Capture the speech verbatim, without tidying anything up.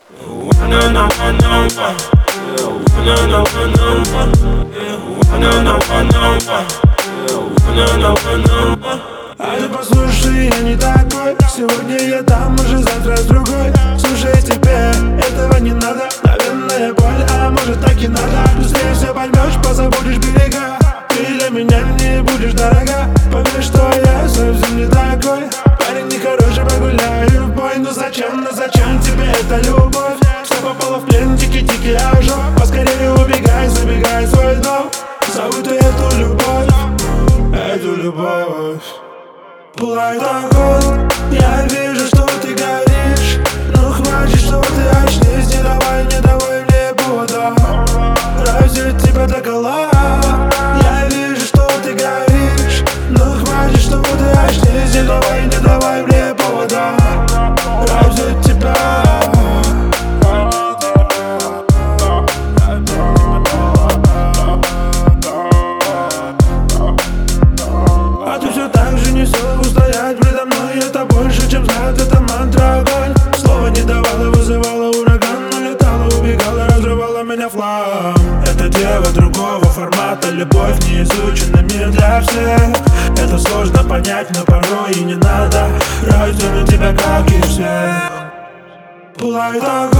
А ты послушай, я не такой. Сегодня я там, уже завтра с другой. Слушай, тебе этого не надо. Наверное, боль, а может так и надо. Быстрее все поймешь, позабудешь берега. Ты для меня не будешь дорога. Поверь, что я совсем не такой. Парень нехороший, погуляю в бой. Ну зачем, ну зачем тебе эта любовь? Все попало в плен, тики-тики, ожог. Поскорее убегай, забегай в свой дом. Забудь эту любовь, эту любовь. Пылает огонь, я вижу, что ты горишь. Ну хватит, что ты очнись. Не давай, не давай мне повода. Разве тебя докола? Я вижу, что ты горишь. Ну хватит, что ты очнись. Не давай, не давай мне повода. Разве тебя? А ты все так же не силу устоять предо мной. Это больше, чем знает эта мантра. Огонь слово не давала, вызывала ураган. Но летала, убегала, разрывала меня флаг. Это дело другого формата. Любовь не изучена, мир для всех. Это сложно понять, но порой и не надо. Раздерну тебя, как и всех. Пылает огонь.